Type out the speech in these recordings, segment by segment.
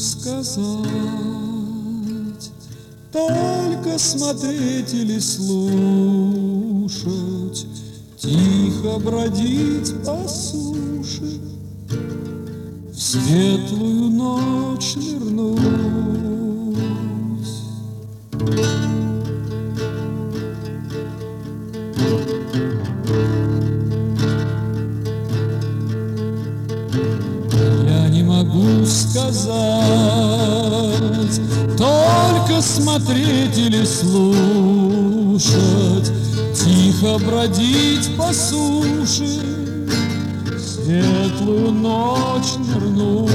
сказать, только смотреть или слушать, тихо бродить по суше, в светлую ночь нырнуть. Я не могу сказать, только смотреть или слушать, тихо бродить по суше, в светлую ночь нырнуть.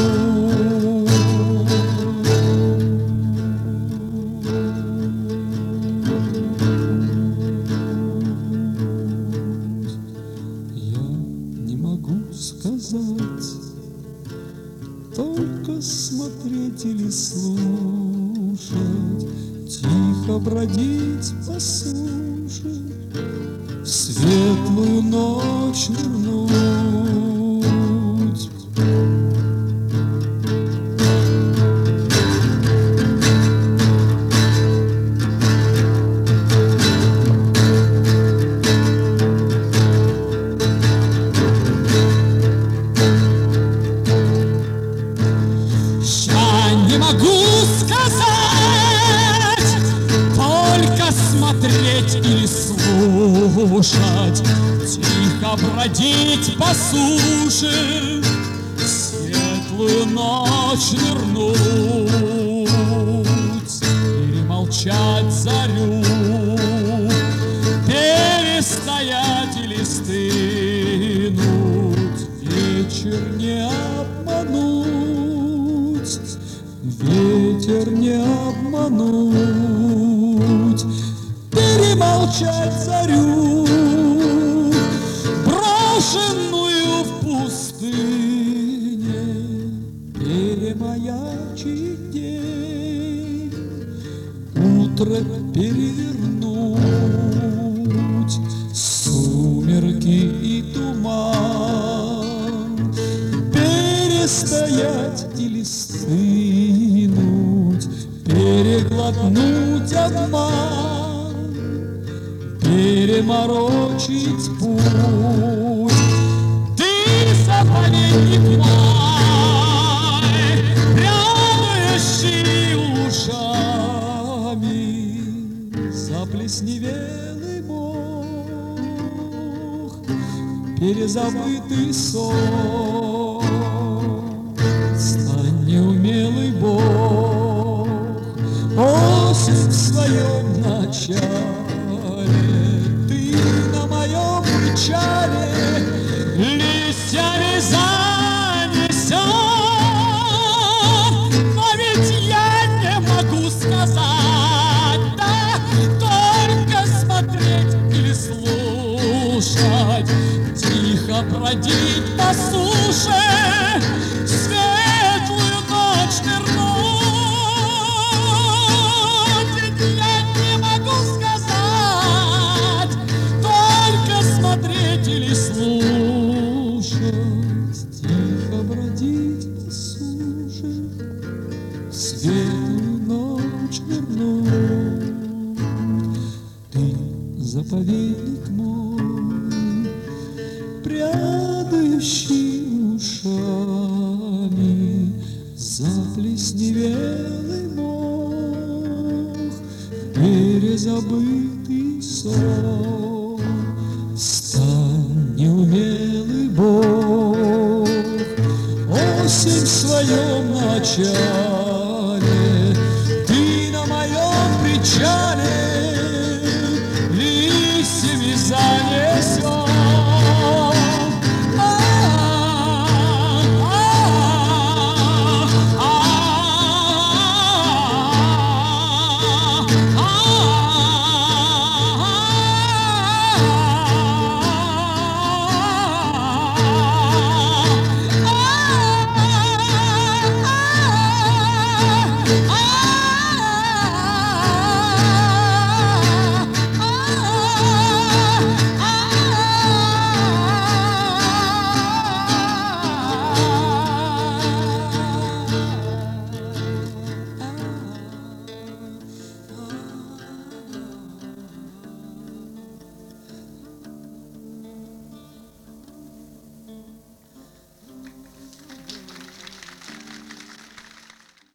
Я не могу сказать, только смотреть или слушать, тихо бродить по суше, в светлую ночь нырнуть. Не могу сказать, только смотреть или слушать, тихо бродить по суше, в светлую ночь нырнуть, перемолчать зарю, перестоять или стынуть, вечер не обмануть, ветер не обмануть, перемолчать зарю, брошенную в пустыне, перемаячить день, утро перевернуть, сумерки и туман, перестоять или стынуть, переглотнуть обман, переморочить путь. Ты заповедник мой, прядающий ушами, заплесневелый мох, перезабытый сон. Стань неумелый Бог, осень в своем начале, ты на моем печале листьями занесен. Но ведь я не могу сказать, да, только смотреть или слушать, тихо бродить по суше, светлую ночь нырнуть. Я не могу сказать, только смотреть или слушать, тихо бродить по суше, в светлую ночь нырнуть. Ты заповедник мой, прядающий ушами, заплесневелый мох, перезабытый сон. Стань неумелый Бог, осень в своем начале,